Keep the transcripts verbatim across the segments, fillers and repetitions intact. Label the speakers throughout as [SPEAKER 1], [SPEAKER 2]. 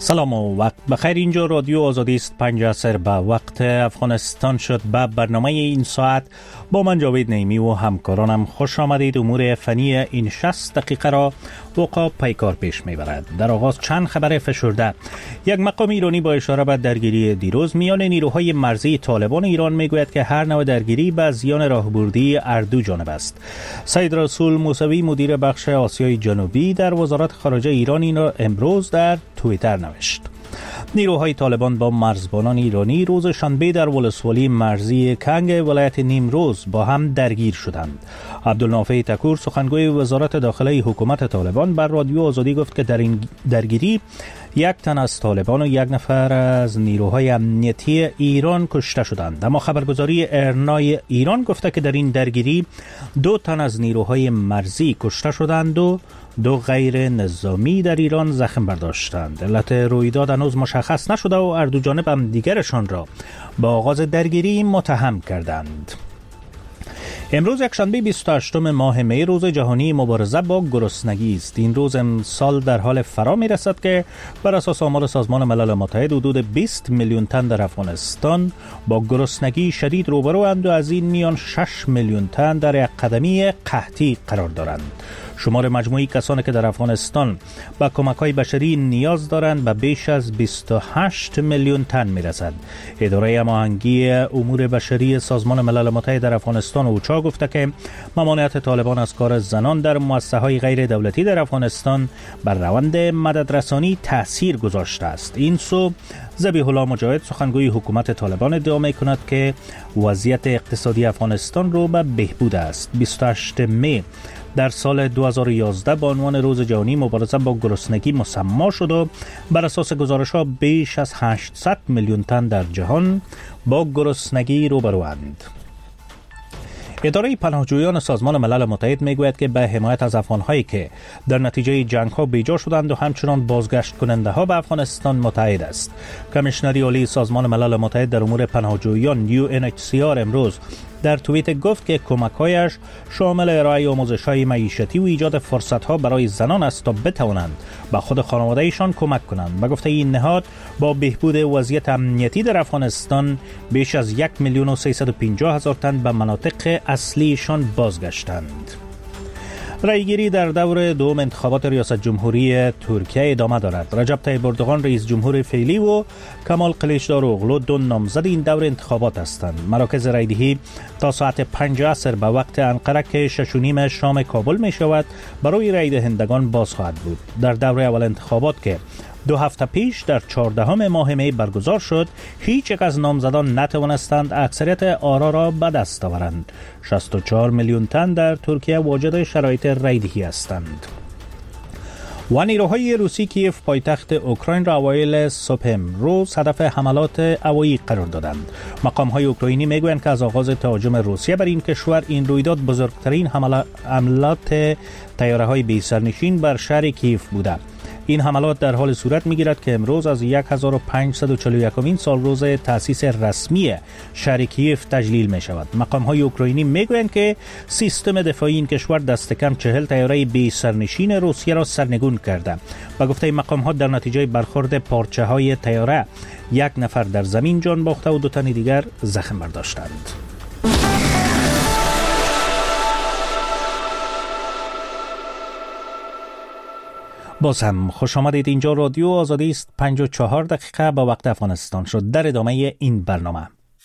[SPEAKER 1] سلام و وقت بخیر. اینجا رادیو آزادی است. پنج عصر به وقت افغانستان شد. به برنامه این ساعت با من جاوید نعیمی و همکارانم خوش آمدید. امور فنی این شصت دقیقه را وقا پیکار پیش میبرد. در آغاز چند خبر فشرده. یک مقام ایرانی با اشاره به درگیری دیروز میان نیروهای مرزی طالبان ایران میگوید که هر نوع درگیری به زیان راهبردی هر دو جانب است. سید رسول موسوی مدیر بخش آسیای جنوبی در وزارت خارجه ایران این را امروز در توییتر نوشت. نیروهای طالبان با مرزبانان ایرانی روز شنبه در ولسوالی مرزی کنگ ولایت نیمروز با هم درگیر شدند. عبدالنافع تکور سخنگوی وزارت داخلی حکومت طالبان بر رادیو آزادی گفت که در این درگیری یک تن از طالبان و یک نفر از نیروهای امنیتی ایران کشته شدند. اما خبرگزاری ارنای ایران گفته که در این درگیری دو تن از نیروهای مرزی کشته شدند و دو غیر نظامی در ایران زخم برداشتند. علت رویداد هنوز مشخص نشده و هر دو جانب هم دیگرشان را با آغاز درگیری متهم کردند. امروز یکشنبه بیست و هشتم ماه می روز جهانی مبارزه با گرسنگی است. این روز امسال در حال فرا می رسد که بر اساس آمار سازمان ملل متحد حدود بیست میلیون تن در افغانستان با گرسنگی شدید روبروند و از این میان شش میلیون تن در یک قدمی قحطی قرار دارند. شمار مجموعی کسانی که در افغانستان با کمک‌های بشری نیاز دارند به بیش از بیست و هشت میلیون تن می‌رسد. اداره هماهنگی امور بشری سازمان ملل متحد در افغانستان اوچا گفته که ممانعت طالبان از کار زنان در مؤسسه‌های غیر دولتی در افغانستان بر روند مددرسانی تأثیر گذاشته است. این سو ذبیح الله مجاهد سخنگوی حکومت طالبان ادعا می‌کند که وضعیت اقتصادی افغانستان رو به بهبود است. بیست و هشتم می در سال دو هزار و یازده با عنوان روز جهانی مبارزه با گرسنگی مسما شد و بر اساس گزارش‌ها بیش از هشتصد میلیون تن در جهان با گرسنگی روبروند. اداره پناهجویان سازمان ملل متحد میگوید که به حمایت از افغان‌هایی که در نتیجه جنگ‌ها بیجا شدند و همچنان بازگشت کننده به افغانستان متحد است. کمیشنری عالی سازمان ملل متحد در امور پناهجویان یو ان اچ سی آر امروز در توییت گفت که کمک‌هایش شامل ارائه آموزش‌های معیشتی و ایجاد فرصت‌ها برای زنان است تا بتوانند به خود خانواده‌ایشان کمک کنند. و گفته این نهاد با بهبود وضعیت امنیتی در افغانستان بیش از یک میلیون و سیصد و پنجاه هزار تن به مناطق اصلیشان بازگشتند. رایگیری در دور دوم انتخابات ریاست جمهوری ترکیه ادامه دارد. رجب طیب اردوغان رئیس جمهور فعلی و کمال کلیچدار اوغلو دو نامزد این دور انتخابات هستند. مراکز رایدهی تا ساعت پنج عصر به وقت انقره که شش و نیم شام کابل می شود برای رای دهندگان باز خواهد بود. در دور اول انتخابات که دو هفته پیش در چهاردهم ماه می برگزار شد، هیچ یک از نامزدان نتوانستند اکثریت آرا را به دست آورند. شصت و چهار میلیون تن در ترکیه واجد شرایط رایدهی هستند. و نیروهای روسی کیف پایتخت اوکراین را اوایل صبح امروز هدف حملات هوایی قرار دادند. مقام‌های اوکراینی میگویند که از آغاز تهاجم روسیه بر این کشور این رویداد بزرگترین حملات طیاره‌های بی سرنشین بر شهر کیف بوده. این حملات در حال صورت می‌گیرد که امروز از هزار و پانصد و چهل و یکمین سال روز تأسیس رسمی شهر کیف تجلیل می شود. مقام‌های اوکراینی میگویند که سیستم دفاعی این کشور دست کم چهل طیاره بی سرنشین روسیه را سرنگون کرده. با گفته مقام‌ها در نتیجه برخورد پارچه‌های طیاره یک نفر در زمین جان باخته و دو تن دیگر زخم برداشتند. باز هم خوش آمدید. اینجا رادیو آزادی است. پنج و چهار دقیقه با وقت افغانستان شد. در ادامه این برنامه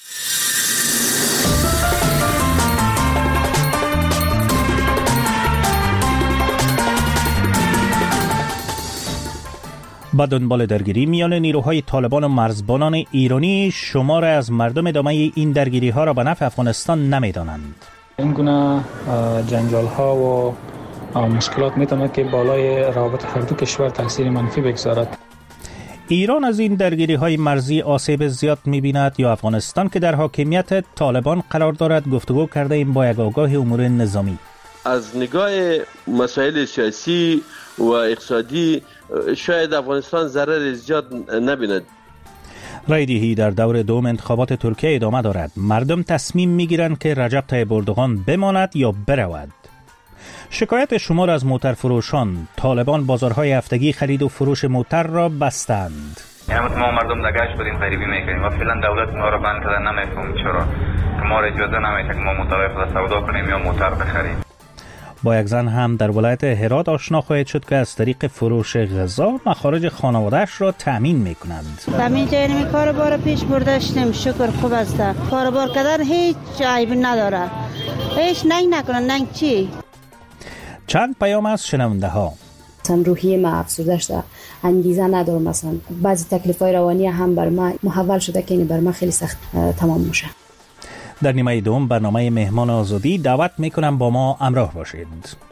[SPEAKER 1] با دنبال درگیری میان نیروهای طالبان و مرزبانان ایرانی، شمار از مردم ادامه این درگیری ها را به نفع افغانستان نمیدانند.
[SPEAKER 2] این گونه جنجال ها و مشکلات میتونه که بالای روابط هر دو کشور تاثیر منفی بگذارد.
[SPEAKER 1] ایران از این درگیری های مرزی آسیب زیاد می‌بیند یا افغانستان که در حاکمیت طالبان قرار دارد؟ گفتگو کرده این با یک آگاه امور نظامی.
[SPEAKER 3] از نگاه مسائل سیاسی و اقتصادی شاید افغانستان ضرر زیاد نبیند.
[SPEAKER 1] رایدهی در دور دوم انتخابات ترکیه ادامه دارد. مردم تصمیم میگیرند که رجب طیب اردوغان بماند یا برود. شکایت شمار از موترفروشان، طالبان بازارهای هفتگی خرید و فروش موتر را بستند.
[SPEAKER 4] یعنی ما مردم نگاش بدیم غریبی میکنیم و فعلا دولت ما را بند کرده، نمیفهمیم چرا که ما را اجازه نمیده که ما موتر خود سودا کنیم یا موتر بخریم.
[SPEAKER 1] با یک زن هم در ولایت هرات آشنا خواهید شد که از طریق فروش غذا مخارج خانواده‌اش را تامین میکنند.
[SPEAKER 5] همین جای نمی کاربار پیش برداشتیم، شکر خوب است. کاربار کردن هیچ عیب نداره، هیچ ننگ نکنن. ننگ چی؟
[SPEAKER 1] چند پیام از شنونده ها.
[SPEAKER 6] مثلا روحیه ما افسرده شده، انگیزه ندارم، مثلا بعضی تکلیف‌های روانی هم بر ما محول شده که این بر ما خیلی سخت تمام میشه.
[SPEAKER 1] در نیمه دوم برنامه مهمان آزادی دعوت میکنم با ما همراه باشید.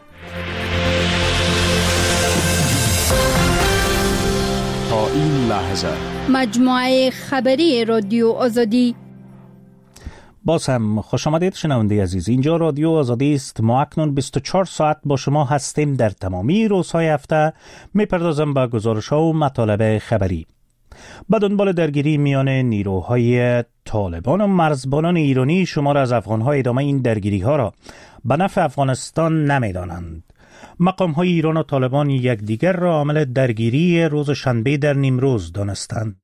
[SPEAKER 7] تا این لحظه
[SPEAKER 8] مجموعه خبری رادیو آزادی.
[SPEAKER 1] باز هم خوش آمدید شنونده عزیز. اینجا رادیو آزادی است. ما اکنون بیست و چهار ساعت با شما هستیم. در تمامی روزهای هفته میپردازم به گزارش‌ها و مطالب خبری. به دنبال درگیری میان نیروهای طالبان و مرزبانان ایرانی، شمار از افغان‌ها ادامه این درگیری‌ها را به نفع افغانستان نمی‌دانند. مقام‌های ایران و طالبان یکدیگر را عامل درگیری روز شنبه در نیمروز دانستند.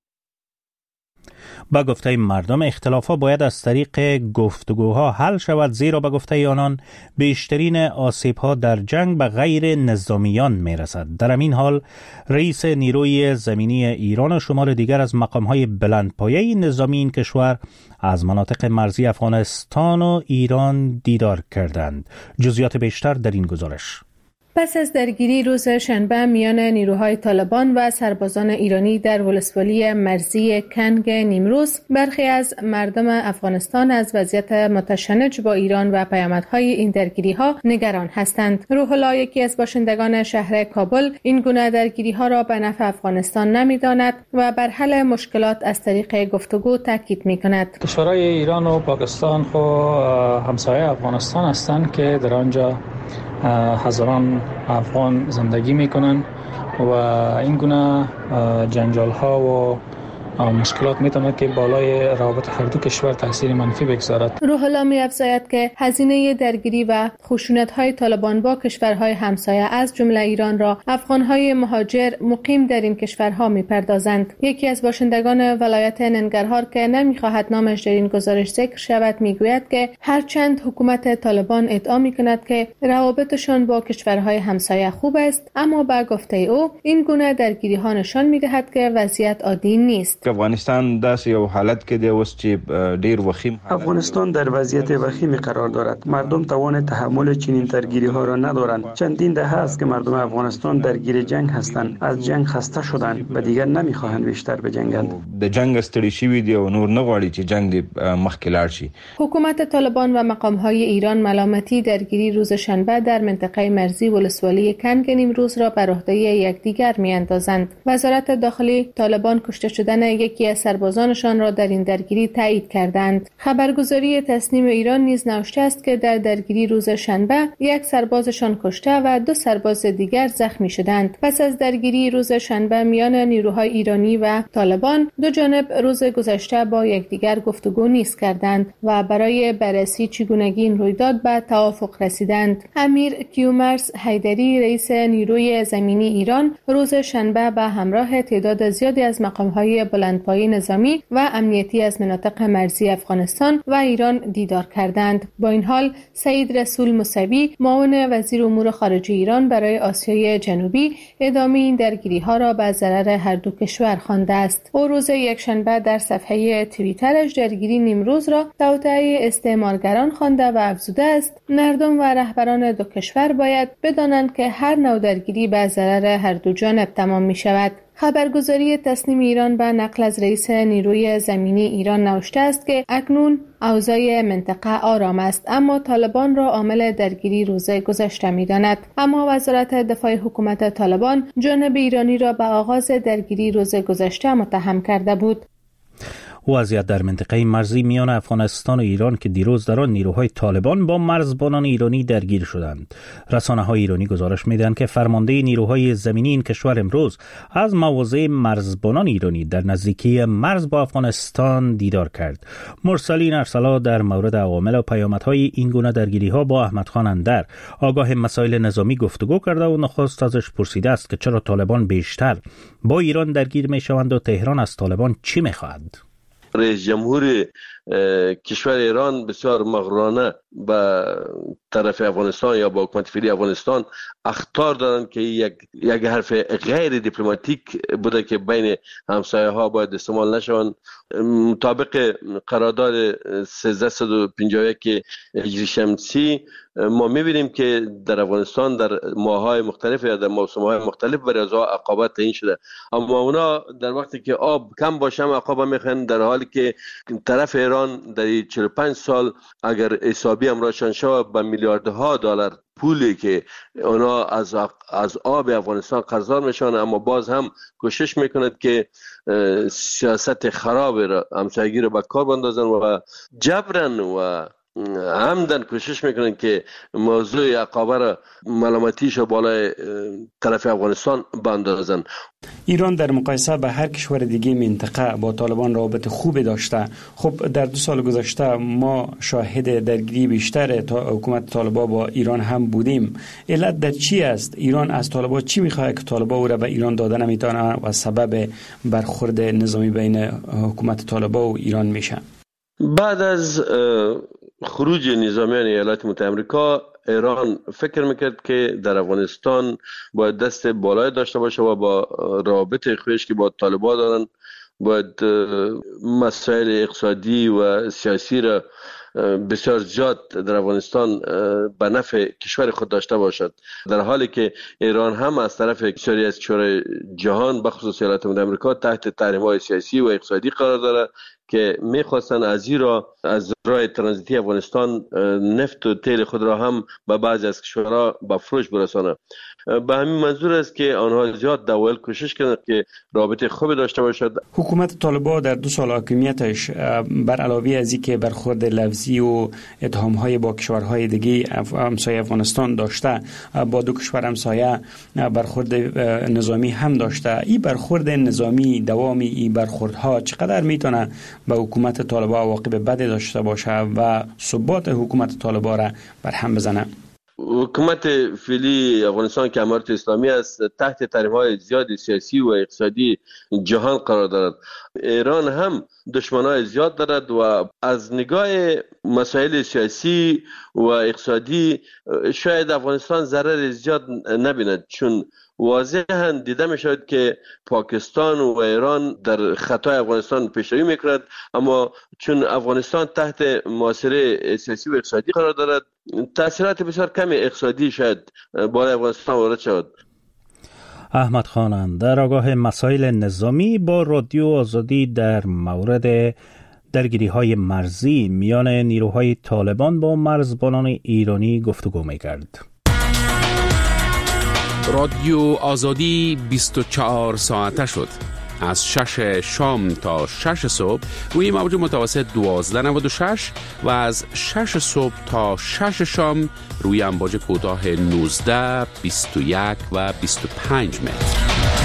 [SPEAKER 1] با گفته مردم اختلافات باید از طریق گفتگوها حل شود، زیرا با گفته آنان بیشترین آسیب‌ها در جنگ به غیر نظامیان میرسد. در همین حال رئیس نیروی زمینی ایران و شمار دیگر از مقام‌های بلندپایه نظامی این کشور از مناطق مرزی افغانستان و ایران دیدار کردند. جزئیات بیشتر در این گزارش.
[SPEAKER 9] پس از درگیری روز شنبه میان نیروهای طالبان و سربازان ایرانی در ولسوالی مرزی کنگ نیمروز، برخی از مردم افغانستان از وضعیت متشنج با ایران و پیامدهای این درگیری‌ها نگران هستند. روح الله، یکی از باشندگان شهر کابل، این گونه درگیری‌ها را به نفع افغانستان نمی‌داند و بر حل مشکلات از طریق گفتگو تاکید می‌کند.
[SPEAKER 2] کشورهای ایران و پاکستان خو همسایه افغانستان هستند که در آنجا هزاران افغان زندگی میکنن و این گونه جنجال ها و مشکلات میتونه که بالای روابط هر دو کشور تاثیر منفی بگذارد.
[SPEAKER 9] روح الله می‌افزاید که هزینه درگیری و خشونت‌های طالبان با کشورهای همسایه از جمله ایران را افغان‌های مهاجر مقیم در این کشورها می‌پردازند. یکی از باشندگان ولایت ننگرهار که نمی‌خواهد نامش در این گزارش ذکر شود می‌گوید که هرچند حکومت طالبان ادعا می‌کند که روابطشان با کشورهای همسایه خوب است، اما با گفته او این گونه درگیری‌ها نشان می‌دهد که وضعیت عادی نیست.
[SPEAKER 10] افغانستان داسې یو حالت کې دی اوس چې ډیر وخیم.
[SPEAKER 11] افغانستان در وضعیت وخیمی قرار دارد. مردم توان تحمل چنین درگیری ها را ندارند. چندین دهه است که مردم افغانستان درگیر جنگ هستند. از جنگ خسته شدند و دیگر نمیخواهند بیشتر بجنگند.
[SPEAKER 10] د جنگ ستړي شوي دي او نور نه غواړي چې جنگ دې مخکې لاړ شي.
[SPEAKER 9] حکومت طالبان و مقام‌های ایران ملامتی درگیری روز شنبه در منطقه مرزی ولسوالی کنگ نیمروز را بر عهده یکدیگر میاندازند. وزارت داخلی طالبان کشته شدن یکی از سربازانشان را در این درگیری تایید کردند. خبرگزاری تصنیم ایران نیز نوشته است که در درگیری روز شنبه یک سربازشان کشته و دو سرباز دیگر زخمی شدند. پس از درگیری روز شنبه میان نیروهای ایرانی و طالبان، دو جانب روز گذشته با یکدیگر گفتگو نیز کردند و برای بررسی چگونگی این رویداد به توافق رسیدند. امیر کیومرث حیدری، رئیس نیروی زمینی ایران، روز شنبه به همراه تعداد زیادی از مقام‌های بلندپایه نظامی و امنیتی از مناطق مرزی افغانستان و ایران دیدار کردند. با این حال سعید رسول موسوی، معاون وزیر امور خارجه ایران برای آسیای جنوبی، ادامه این درگیری‌ها را به ضرر هر دو کشور خوانده است. او روز یکشنبه در صفحه توییترش درگیری نیمروز را توطئه استعمارگران خوانده و افزوده است مردم و رهبران دو کشور باید بدانند که هر نوع درگیری به ضرر هر دو جانب تمام می‌شود. خبرگزاری تصنیم ایران به نقل از رئیس نیروی زمینی ایران نوشته است که اکنون اوضاع منطقه آرام است، اما طالبان را عامل درگیری روز گذشته می‌داند. اما وزارت دفاع حکومت طالبان جانب ایرانی را به آغاز درگیری روز گذشته متهم کرده بود.
[SPEAKER 1] وضعیت در منطقه مرزی میان افغانستان و ایران که دیروز در آن نیروهای طالبان با مرزبانان ایرانی درگیر شدند. رسانه‌های ایرانی گزارش می‌دهند که فرمانده نیروهای زمینی این کشور امروز از مواضع مرزبانان ایرانی در نزدیکی مرز با افغانستان دیدار کرد. مرسلین ارسلا در مورد عوامل و پیامدهای این گونه درگیری‌ها با احمد خان اندر، آگاه مسائل نظامی، گفتگو کرده و نخست ازش پرسیده است که چرا طالبان بیشتر با ایران درگیر می‌شوند و تهران از طالبان چی می‌خواهد.
[SPEAKER 3] رئیس جمهور کشور ایران بسیار مغرورانه به طرف افغانستان یا با حکومت فعلی افغانستان اخطار دارند که یک یک حرف غیر دیپلماتیک بوده که بین همسایه ها باید استعمال نشوند. مطابق قرارداد سیزده و پنجاه و یک هجری شمسی ما میبینیم که در افغانستان در ماه‌های مختلف یا در موسم‌های مختلف برای از عقابات تعیین شده، اما اونا در وقتی که آب کم باشه هم عقابه میخوان، در حالی که طرف ایران در چهل و پنج سال اگر حسابی هم روشن شود به میلیاردها دلار پولی که اونا از از آب افغانستان قرضدار میشن، اما باز هم کوشش میکند که سیاست خراب را همسایگی را به کار بندازن و جبرن و عمدن کوشش میکنن که موضوع عقابه را ملامتیش و بالای طرف افغانستان بندازن.
[SPEAKER 11] ایران در مقایسه به هر کشور دیگه منطقه با طالبان رابط خوبی داشته. خب در دو سال گذشته ما شاهد درگیری بیشتر تا حکومت طالبان با ایران هم بودیم. علت در چی است؟ ایران از طالبان چی میخواد که طالبان او را به ایران داده نمیتونه و سبب برخورد نظامی بین حکومت طالبان و ایران میشه؟
[SPEAKER 3] بعد از خروج نظامیان ایالات متحده آمریکا، ایران فکر میکرد که در افغانستان باید دست بالای داشته باشه و با رابط خویش که با طالبان دارن باید مسائل اقتصادی و سیاسی را بسیار زیاد در افغانستان به نفع کشور خود داشته باشد، در حالی که ایران هم از طرف بسیاری از کشورهای جهان به خصوص ایالات متحده آمریکا تحت تحریم‌های سیاسی و اقتصادی قرار دارد که میخواستن از ایران از راه ترانزیتی افغانستان نفت و تیل خود را هم به بعضی از کشورها به فروش برسانه. به همین منظور است که آنها زیاد دول کوشش کردند که رابطه خوبی داشته باشد.
[SPEAKER 11] حکومت طالبان در دو سال حاکمیتش بر علاوه از اینکه برخورد لفظی و اتهام‌های با کشورهای دیگه همسایه افغانستان داشته، با دو کشور همسایه برخورد نظامی هم داشته. این برخورد نظامی، دوامی این برخوردها چقدر میتونه به حکومت طالبان عواقب بدی داشته باشه و ثبات حکومت طالبان را برهم بزنه؟
[SPEAKER 3] حکومت فعلی افغانستان که امارت اسلامی است تحت تحریم‌های زیاد سیاسی و اقتصادی جهان قرار دارد. ایران هم دشمنای زیاد دارد و از نگاه مسائل سیاسی و اقتصادی شاید افغانستان ضرر زیاد نبیند، چون واضحاً دیده می شود که پاکستان و ایران در خطای افغانستان پیشروی میکند، اما چون افغانستان تحت محاصره سیاسی و اقتصادی قرار دارد تأثیرات بسیار کمی اقتصادی شاید بالای افغانستان وارد شود.
[SPEAKER 1] احمد خان اندر، آگاه مسائل نظامی، با رادیو آزادی در مورد درگیری های مرزی میان نیروهای طالبان با مرزبانان ایرانی گفتگو میکرد.
[SPEAKER 7] رادیو آزادی بیست و چهار ساعته شد. از شش شام تا شش صبح روی موج متوسط دوازده نود و شش و از شش صبح تا شش شام روی امواج کوتاه نوزده، بیست و یک و بیست و پنج متر.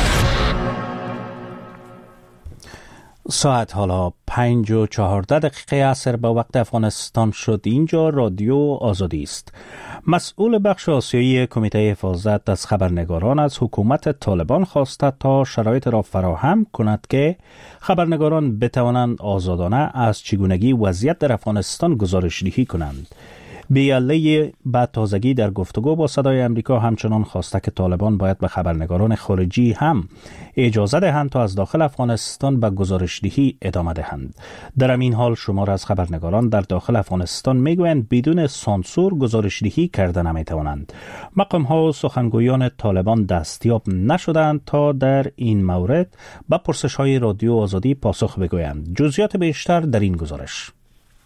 [SPEAKER 1] ساعت حالا پنج و چهارده دقیقه عصر به وقت افغانستان شد. اینجا رادیو آزادی است. مسئول بخش آسیایی کمیته حفاظت از خبرنگاران از حکومت طالبان خواسته تا شرایط را فراهم کند که خبرنگاران بتوانند آزادانه از چگونگی وضعیت در افغانستان گزارش‌دهی کنند. بیاله بعد تازگی در گفتگو با صدای امریکا همچنان خواسته که طالبان باید به خبرنگاران خارجی هم اجازه دهند تا از داخل افغانستان به گزارش‌دهی ادامه دهند. در این حال شمار از خبرنگاران در داخل افغانستان میگویند بدون سانسور گزارش‌دهی کردن نمیتوانند. مقام‌ها و سخنگویان طالبان دستیاب نشدند تا در این مورد به پرسش‌های رادیو آزادی پاسخ بگویند. جزئیات بیشتر در این گزارش.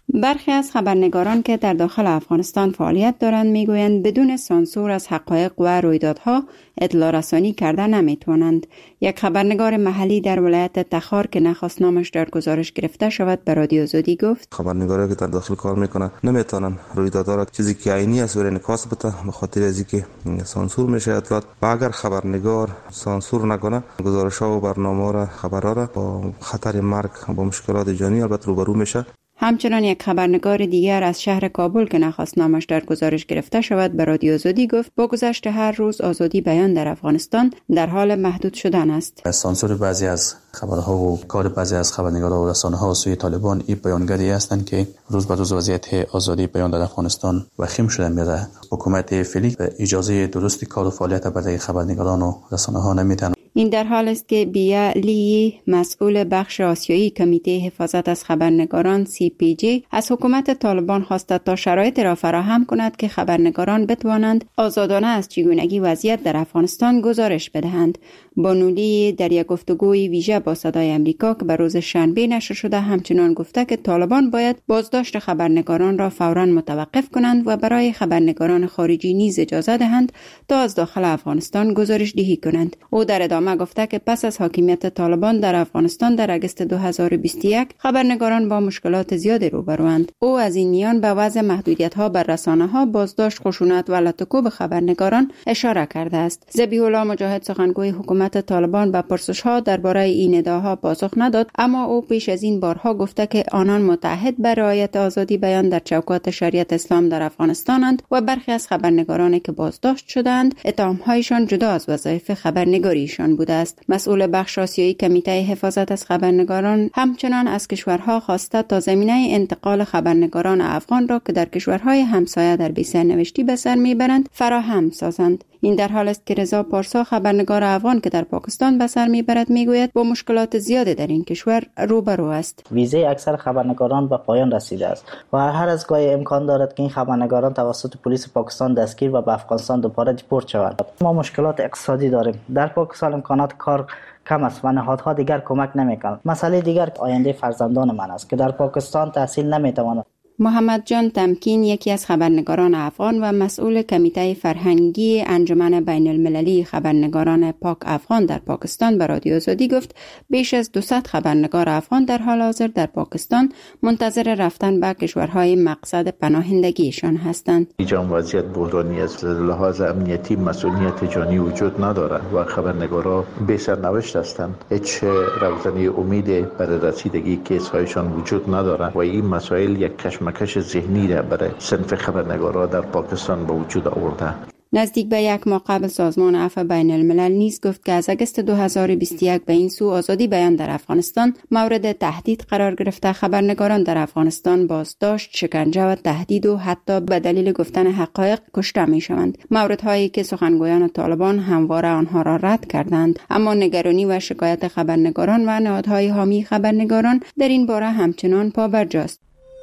[SPEAKER 12] برخی از خبرنگاران که در داخل افغانستان فعالیت دارند میگویند بدون سانسور از حقایق و رویدادها اطلاع رسانی کرده نمیتوانند. یک خبرنگار محلی در ولایت تخار که نخواست نامش در گزارش گرفته شود به رادیو آزادی گفت
[SPEAKER 13] خبرنگاری که در داخل کار میکنن نمیتونن رویدادها را چیزی که عینی است ور انعکاس بده به خاطر از اینکه سانسور میشه اطلاعات. و اگر خبرنگار سانسور نکنه گزارش‌ها و برنامه‌ها را خبرها را با خطر مرگ با مشکلات جانی البته روبرو میشه.
[SPEAKER 12] همچنان یک خبرنگار دیگر از شهر کابل که نخواست نامش در گزارش گرفته شود به رادیو آزادی گفت با گذشت هر روز آزادی بیان در افغانستان در حال محدود شدن است.
[SPEAKER 14] سانسور بعضی از خبرها و کار بعضی از خبرنگاران و رسانه‌ها سوی طالبان این بیانگری هستند که روز به روز وضعیت آزادی بیان در افغانستان وخیم شده میره. حکومت فعلی اجازه درستی کار و فعالیت برای خبرنگاران و رسانه‌ها نمیدن.
[SPEAKER 12] این در حال است که بیا لی مسئول بخش آسیایی کمیته حفاظت از خبرنگاران سی پی جی از حکومت طالبان خواسته تا شرایط را فراهم کند که خبرنگاران بتوانند آزادانه از چگونگی وضعیت در افغانستان گزارش بدهند. بانو لی در یک گفتگوی ویژه با صدای امریکا که به روز شنبه نشر شده همچنان گفته که طالبان باید بازداشت خبرنگاران را فوراً متوقف کنند و برای خبرنگاران خارجی نیز اجازه دهند تا از داخل افغانستان گزارش دهی کنند. او در ادامه گفته که پس از حاکمیت طالبان در افغانستان در اگست دو هزار و بیست و یک خبرنگاران با مشکلات زیادی روبروند. او از این میان به وضع محدودیت‌ها بر رسانه‌ها، بازداشت، خشونت و لطکو به خبرنگاران اشاره کرده است. ذبیح الله مجاهد سخنگوی حکومت طالبان به پرسش‌ها درباره این ادعاها پاسخ نداد، اما او پیش از این بارها گفته که آنان متحد به رعایت آزادی بیان در چوکات شریعت اسلام در افغانستانند و برخی از خبرنگارانی که بازداشت شدند اتهام‌هایشان جدا از وظایف خبرنگاریشان بوده است. مسئول بخش آسیایی کمیته حفاظت از خبرنگاران همچنان از کشورها خواسته تا زمینه انتقال خبرنگاران افغان را که در کشورهای همسایه در بی‌سرنوشتی به سر میبرند فراهم سازند. این در حال است که رضا پارسا خبرنگار افغان که در پاکستان به سر میبرد میگوید با مشکلات زیادی در این کشور روبرو است.
[SPEAKER 15] ویزه اکثر خبرنگاران به پایان رسیده است و هر از گاهی امکان دارد که این خبرنگاران توسط پلیس پاکستان دستگیر و به افغانستان دوباره دیپورت شوند. ما مشکلات اقتصادی داریم. در پاکستان امکانات کار کم است و نهادها دیگر کمک نمیکنند. مسئله دیگر آینده فرزندان من است که در پاکستان تحصیل نمیتوانند.
[SPEAKER 12] محمد جان تمکین یکی از خبرنگاران افغان و مسئول کمیته فرهنگی انجمن بین المللی خبرنگاران پاک افغان در پاکستان به رادیو آزادی گفت بیش از دویست خبرنگار افغان در حال حاضر در پاکستان منتظر رفتن به کشورهای مقصد پناهندگیشان هستند.
[SPEAKER 16] اینجا وضعیت بحرانی است. لحاظ امنیتی مسئولیت جانی وجود ندارد و خبرنگاران بی سرنوشت هستند. هیچ روزنی امیدی برای رسیدگی کیس‌هایشان وجود ندارد و این مسائل یک کشمکش کش ذهنی را برای صنف خبرنگاران در پاکستان به وجود آورده.
[SPEAKER 12] نزدیک به یک ماه قبل سازمان عفو بین الملل نیز گفت که از اگست دو هزار و بیست و یک به این سو آزادی بیان در افغانستان مورد تهدید قرار گرفته. خبرنگاران در افغانستان بازداشت، شکنجه و تهدید و حتی به دلیل گفتن حقایق کشته می شوند. موردهایی که سخنگویان طالبان همواره آنها را رد کردند، اما نگرانی و شکایت خبرنگاران و نهادهای حامی خبرنگاران در این باره همچنان پابرجاست.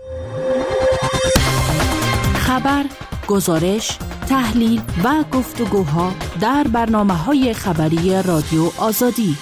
[SPEAKER 17] خبر، گزارش، تحلیل و گفتگوها در برنامه‌های خبری رادیو آزادی.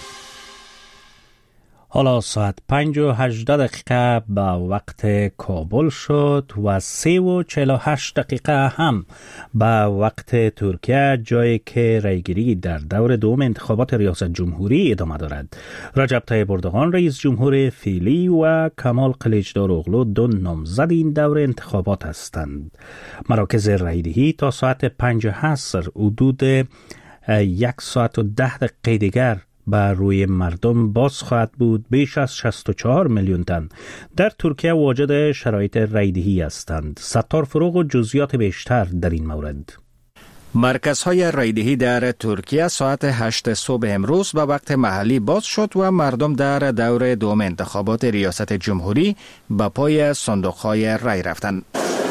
[SPEAKER 1] حالا ساعت پنج و هجده دقیقه به وقت کابل شد و سه و چهل و هشت دقیقه هم به وقت ترکیه، جایی که رایگیری در دور دوم انتخابات ریاست جمهوری ادامه دارد. رجب طیب اردوغان رئیس جمهور فعلی و کمال قلیچدار اوغلو دو نامزد این دور انتخابات هستند. مراکز رایدهی تا ساعت پنج عصر حدود یک ساعت و ده دقیقه دیگر بر روی مردم باز خواهد بود. بیش از شصت و چهار میلیون تن در ترکیه واجد شرایط رایدهی هستند. ستار فروغ و جزئیات بیشتر در این مورد.
[SPEAKER 18] مرکزهای رایدهی در ترکیه ساعت هشت صبح امروز به وقت محلی باز شد و مردم در دور دوم انتخابات ریاست جمهوری به پای صندوقهای رای رفتند.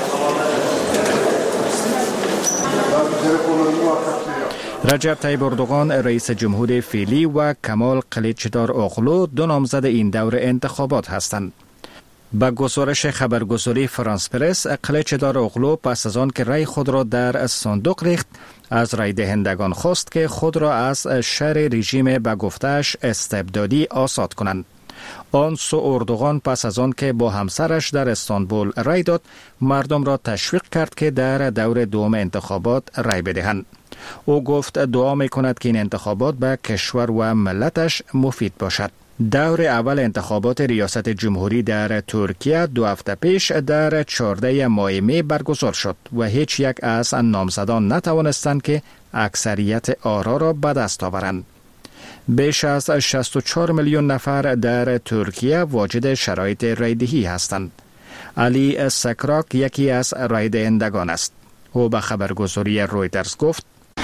[SPEAKER 18] رجب طیب اردوغان رئیس جمهور فعلی و کمال قلیچدار اوغلو دو نامزد این دور انتخابات هستند. با گزارش خبرگزاری فرانس پرس، قلیچدار اوغلو پس از آن که رای خود را در صندوق ریخت از رای دهندگان خواست که خود را از شر رژیم به گفته‌اش استبدادی آزاد کنند. آن سو اردوغان پس از آن که با همسرش در استانبول رای داد، مردم را تشویق کرد که در دور دوم انتخابات رای بدهند. او گفت دعا می کند که این انتخابات به کشور و ملتش مفید باشد. دور اول انتخابات ریاست جمهوری در ترکیه دو هفته پیش در چهاردهم ماه می برگزار شد و هیچ یک از نامزدان نتوانستند که اکثریت آرا را به دست آورند. بیش از شصت و چهار میلیون نفر در ترکیه واجد شرایط رایدهی هستند. علی سکراک یکی از رایدهندگان است. او به خبرگزاری رویترز گفت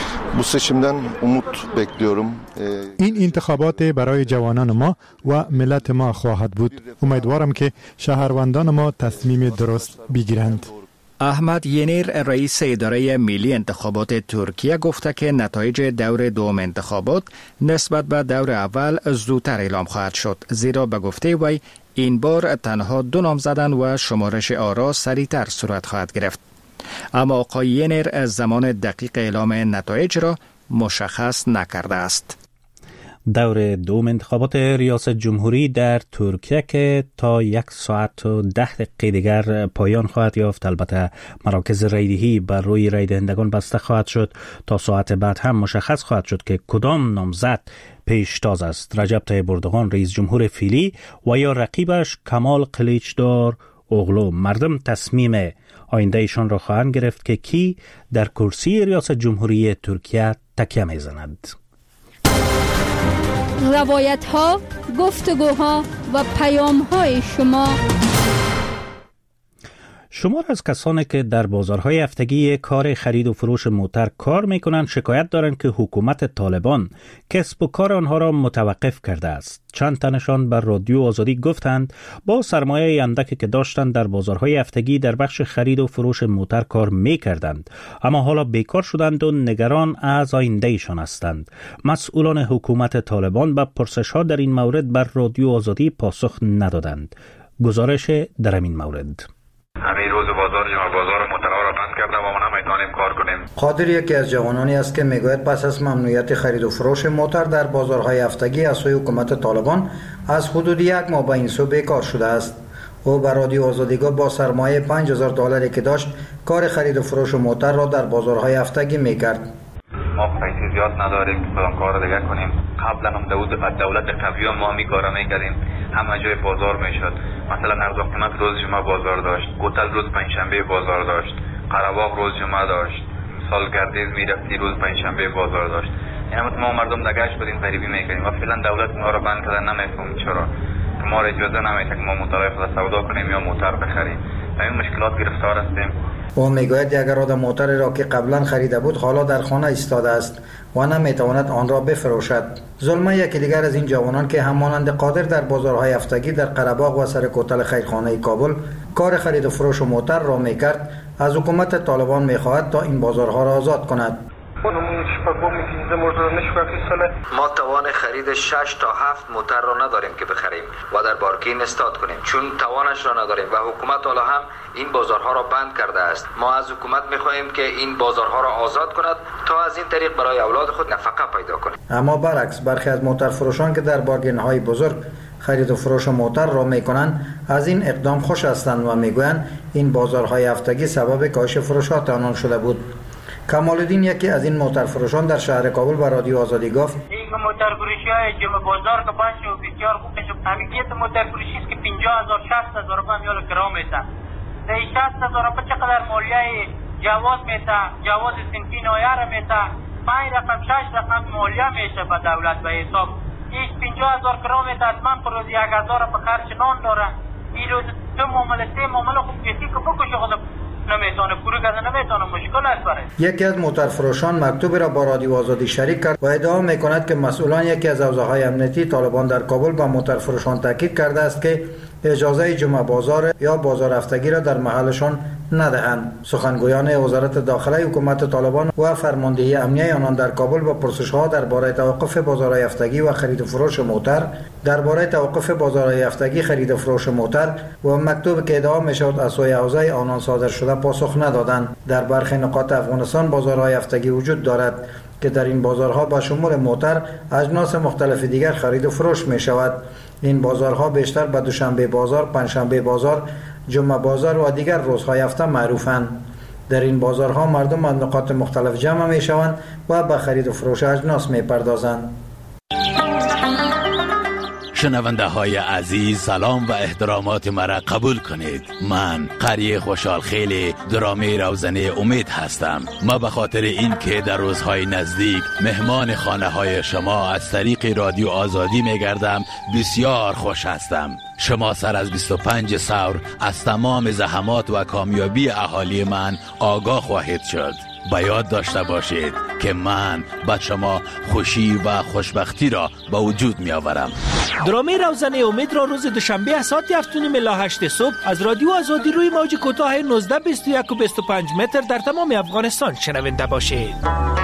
[SPEAKER 19] این انتخابات برای جوانان ما و ملت ما خواهد بود. امیدوارم که شهروندان ما تصمیم درست بگیرند.
[SPEAKER 18] احمد ینیر رئیس اداره ملی انتخابات ترکیه گفته که نتایج دور دوم انتخابات نسبت به دور اول زودتر اعلام خواهد شد، زیرا به گفته وی این بار تنها دو نامزدن و شمارش آرا سریعتر صورت خواهد گرفت. اما آقای ینیر زمان دقیق اعلام نتایج را مشخص نکرده است.
[SPEAKER 1] دور دوم انتخابات ریاست جمهوری در ترکیه که تا یک ساعت و ده دقیقه دیگر پایان خواهد یافت. البته مراکز رایدهی بر روی رای دهندگان بسته خواهد شد. تا ساعت بعد هم مشخص خواهد شد که کدام نامزد پیشتاز است: رجب طیب اردوغان رئیس جمهور فعلی و یا رقیبش کمال قلیچدار اوغلو. مردم تصمیم آینده ایشان را خواهند گرفت که کی در کرسی ریاست جمهوری ترکیه تکیه میزند.
[SPEAKER 8] روایت ها، گفتگوها و پیام های شما.
[SPEAKER 1] شمار از کسانی که در بازارهای هفتگی کار خرید و فروش موتر کار می کنند شکایت دارند که حکومت طالبان کسب و کار آنها را متوقف کرده است. چند تنشان بر رادیو آزادی گفتند با سرمایه اندکی که داشتند در بازارهای هفتگی در بخش خرید و فروش موتر کار می کردند، اما حالا بیکار شدند و نگران از آینده ایشان هستند. مسئولان حکومت طالبان به پرسش ها در این مورد بر رادیو آزادی پاسخ ندادند. گزارش در این مورد:
[SPEAKER 4] همین روز بازار جمعه بازار موترها را بند کرده و ما نمیتونیم کار کنیم.
[SPEAKER 20] قادر یکی از جوانانی است که میگوید پس از ممنوعیت خرید و فروش موتر در بازارهای هفتگی از سوی حکومت طالبان از حدود یک ماه به این سو بیکار شده است. او به رادیو آزادی گفت با سرمایه پنج هزار دلاری که داشت کار خرید و فروش موتر را در بازارهای هفتگی میکرد.
[SPEAKER 4] ما پیسه زیاد نداریم که کدام کار دیگه کنیم. قبلا هم دولت دولت قوی ما می کارا میکردیم، همه جای بازار میشد. مثلا ارز قیمت روز جمعه بازار داشت، گوتل روز پنجشنبه بازار داشت، قره‌باغ روز جمعه داشت، سالگردیز میرفتی روز پنجشنبه بازار داشت. یعنی ما مردم دگش بدیم غریبی میکنیم و فعلا دولت ما رو بند کرده. نمیفهمیم چرا که ما را اجازه نمیده که ما موتر خود سودا کنیم یا موتر بخریم. همین مشکلات گرفتار هستیم.
[SPEAKER 20] او میگوید یک اراده موتر را که قبلا خریده بود حالا در خانه ایستاده است و نمیتواند آن را بفروشد. ظلمه یکی دیگر از این جوانان که همانند قادر در بازارهای هفتگی در قره‌باغ و سر کوتل خیرخانه کابل کار خرید و فروش موتر را میکرد، از حکومت طالبان میخواهد تا این بازارها را آزاد کند.
[SPEAKER 21] ما توان خرید شش تا هفت موتر را نداریم که بخریم و در پارکینگ استاد کنیم، چون توانش را نداریم و حکومت حالا هم این بازارها را بند کرده است. ما از حکومت میخواهیم که این بازارها را آزاد کند تا از این طریق برای اولاد خود نفقه پیدا کنیم.
[SPEAKER 20] اما برعکس برخی از موتر فروشان که در بارگین‌های بزرگ خرید و فروش موتر را میکنند از این اقدام خوش هستند و میگویند این بازارهای هفتگی سبب کاهش فروشات آنان شده بود. کمال الدین یکی از این موتر فروشان در شهر کابل با رادیو آزادی گفت:
[SPEAKER 22] این موتر فروشی های جمعه بازار که باشه و بسیار خوب میشه. همیشه موتر فروشی است که پنجاه هزار شصت هزار روپیه میال کرا میته. در شصت هزار روپیه چقدر مالیه جواز میته، جواز صنفی نایر میته، پنج رقم شش رقم مالیه میشه به دولت به حساب. این پنجاه هزار کرا میته، حتما پر روز یک هزار به خرج نان داره. این روز دو معامله سه معامله خوب کسی که بکشه خود نمیتونه پورو کرده، نمیتونه مشکل است برای.
[SPEAKER 20] یکی از موتر فروشان مکتوبی را با رادیو آزادی شریک کرد و ادعا میکند که مسئولان یکی از حوزه‌های امنیتی طالبان در کابل با موتر فروشان تاکید کرده است که اجازه جمعه بازار یا بازار هفتگی را در محلشان ندهند. سخنگویان وزارت داخله حکومت طالبان و فرماندهی امنیه آنان در کابل با پرسش‌ها درباره توقف بازارهای هفتگی و خرید و فروش موتر، درباره توقف بازارهای هفتگی، خرید و فروش موتر و مکتوب که ادعا می‌شد از سوی حوزه آنان صادر شده پاسخ ندادند. در برخی نقاط افغانستان بازارهای هفتگی وجود دارد که در این بازارها با شمول موتر اجناس مختلف دیگر خرید و فروش می شود. این بازارها بیشتر به دوشنبه بازار، پنجشنبه بازار، جمعه بازار و دیگر روزهای هفته معروفند. در این بازارها مردم از نقاط مختلف جمع می شوند و به خرید و فروش اجناس می پردازند.
[SPEAKER 5] شنونده های عزیز، سلام و احترامات مرا قبول کنید. من قری خوشحال خیلی درامه روزنه امید هستم. ما به خاطر این که در روزهای نزدیک مهمان خانه های شما از طریق رادیو آزادی می گردم بسیار خوش هستم. شما سر از بیست و پنج سور از تمام زحمات و کامیابی اهالی من آگاه خواهید شد. با یاد داشته باشید که من به شما خوشی و خوشبختی را به وجود می آورم.
[SPEAKER 6] درامه روزنه امید را روز دوشنبه ساعت هفت و نیم الی هشت صبح از رادیو آزادی روی موج کوتاه نوزده بیست و یک و بیست و پنج متر در تمام افغانستان شنونده باشید.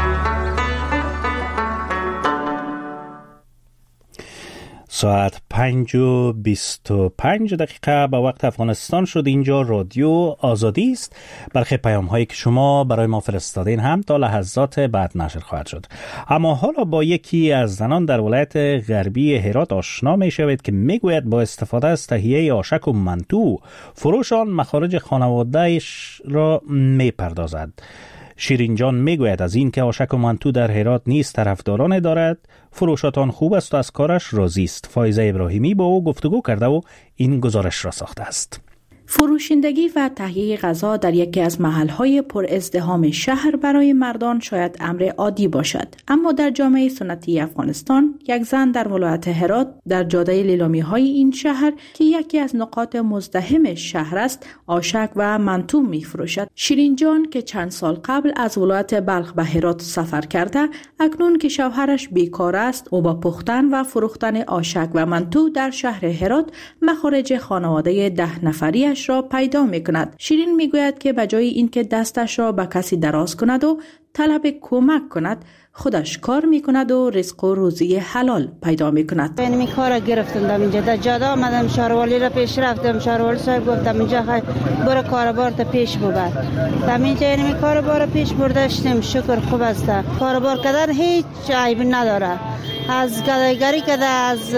[SPEAKER 1] ساعت پنج و بیست و پنج دقیقه به وقت افغانستان شد. اینجا رادیو آزادی است. برخی پیام هایی که شما برای ما فرستادین هم تا لحظات بعد نشر خواهد شد. اما حالا با یکی از زنان در ولایت غربی هرات آشنا می شوید که می گوید با استفاده از تهیه آشک و منتو فروش آن مخارج خانواده‌اش را می پردازد. شیرین جان می گوید از این که آشک و منتو در هرات نیز طرفداران دارد. فروشاتان خوب است و از کارش راضی است. فایزه ابراهیمی با او گفتگو کرده و این گزارش را ساخته است.
[SPEAKER 23] فروشندگی و تهیه غذا در یکی از محل‌های پر ازدحام شهر برای مردان شاید امر عادی باشد، اما در جامعه سنتی افغانستان یک زن در ولایت هرات در جاده لیلامی‌های این شهر که یکی از نقاط مزدحم شهر است آشک و منتو می‌فروشد. شیرین جان که چند سال قبل از ولایت بلخ به هرات سفر کرده، اکنون که شوهرش بیکار است او با پختن و فروختن آشک و منتو در شهر هرات مخارج خانواده ده نفریش را پیدا می کند. شیرین می گوید که بجای اینکه دستش را به کسی دراز کند و طلب کمک کند، خودش کار می کند و رزق و روزی حلال پیدا می کند.
[SPEAKER 24] من می کار گرفتم در اینجا در جاده آمدم، شهروالی را پیش رفتم، شهروالی صاحب گفتم اینجا خیلی برو کاربار تا پیش ببر. در اینجا اینمی کاربار پیش برداشتیم، شکر خوب است. کاربار کردن هیچ عیبی نداره. از گدایگری کده، از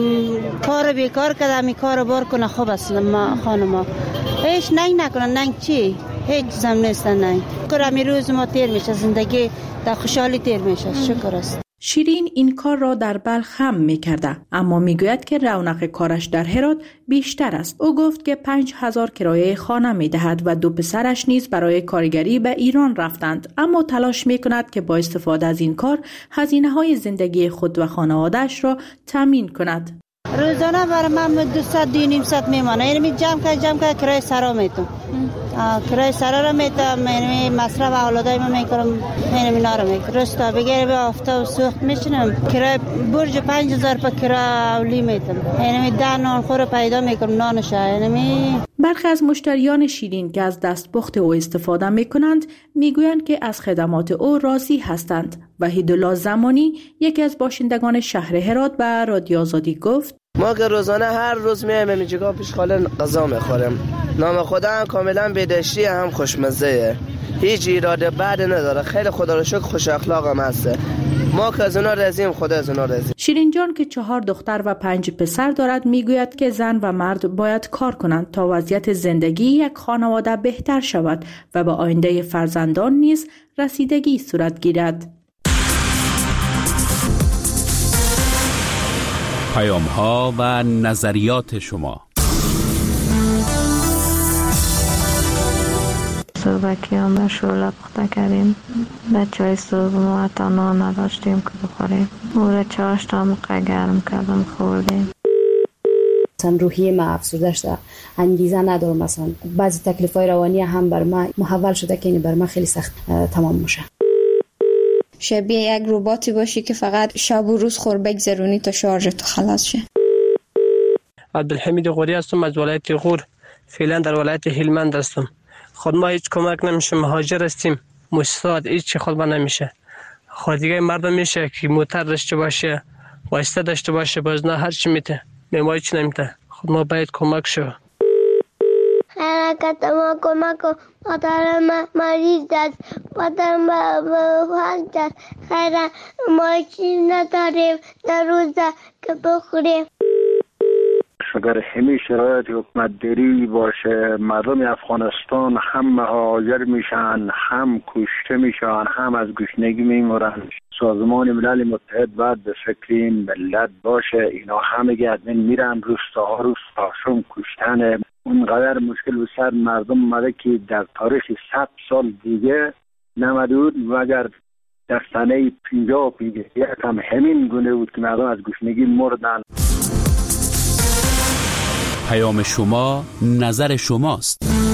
[SPEAKER 24] کار بیکار کده، می کار بار کنه خوب است. خانما هیچ ننگ نکنه. ننگ چی؟ هیچ زم نیست ننگ. شکر همی روز ما تیر میشه، زندگی در خوشحالی تیر میشه. شکر است.
[SPEAKER 23] شیرین این کار را در بلخ هم میکرده، اما میگوید که رونق کارش در هرات بیشتر است. او گفت که پنج هزار کرایه خانه میدهد و دو پسرش نیز برای کارگری به ایران رفتند، اما تلاش میکند که با استفاده از این کار هزینه های زندگی خود و خانواده‌اش را تامین کند.
[SPEAKER 24] روزانه برای من دویست دو ست میمانه، یعنی جمع که جمع که کرایه سرا میتونم، کرایه سرا را میتونم، یعنی مصرف اولادای من میکنم، یعنی اینا را میکنم. رستا بگیره به آفتاب سوخت میشنم، کرایه برج پنج هزار پا کرایه اولی میتونم، یعنی ده نان خور پیدا میکنم، نانش. یعنی
[SPEAKER 23] برخی از مشتریان شیرین که از دستپخت او استفاده میکنند میگویند که از خدمات او راضی هستند. وحیدالله زمانی یکی از باشندگان شهر هرات به رادیو آزادی گفت:
[SPEAKER 25] ما که روزانه هر روز میایم اینجا پیش خاله غذا میخوریم. نام خدا هم کاملا بدشتی هم خوشمزه، هیچ ایراد بد نداره. خیلی خدا رو شکر خوش اخلاق هم هست. ما که از اونا راضیم، خدا از اونا راضی.
[SPEAKER 23] شیرین جان که چهار دختر و پنج پسر دارد میگوید که زن و مرد باید کار کنند تا وضعیت زندگی یک خانواده بهتر شود و به آینده فرزندان نیز رسیدگی صورت گیرد.
[SPEAKER 7] پیام ها و نظریات شما.
[SPEAKER 26] صبحکی هم شوله پخته کردیم، به چای صبح ما تا نان نداشتیم که بخوریم، او را چاش تا موقع گرم کردم خوردیم.
[SPEAKER 27] مثلا روحیه ما افسرده شده، انگیزه ندارم، مثلا بعضی تکلیفای روانی هم بر ما محول شده که این بر ما خیلی سخت تمام میشه.
[SPEAKER 28] شبیه یک رباتی باشی که فقط شب و روز خور بگذرونی تا شارژ تو خلاص شه.
[SPEAKER 29] عبدالحمید غوری هستم از ولایت غور، فعلا در ولایت هلمند هستم.
[SPEAKER 2] خود ما هیچ کمک نمیشه، مهاجر هستیم، مستعد هیچ خود ما نمیشه. خود دیگه مردم میشه که موتر داشته باشه، واسطه داشته باشه، باز نه هر چی میته، ما هیچ نمیته. خود ما باید کمک شو.
[SPEAKER 3] حرکت ما کمک کن، مادر ما مریض است، مادر ما بفرد است، خیره ما چیز نداریم در روزه که بخوریم.
[SPEAKER 9] اگر همین شرایط حکومت داری باشه، مردم افغانستان هم مهاجر میشن، هم کشته میشن، هم از گشنگی میمورن. سازمان ملل متحد باید به فکر این ملت باشه. اینا همه گردن میرن، روستاها روستاشون کشتن. اونقدر مشکل به سر مردم اومده که در تاریخ صد سال دیگه نمده بود، مگر در سنه پنجاه و پنجاه یک هم همین گونه بود که مردم از گشنگی مردن.
[SPEAKER 7] پیام شما، نظر شماست.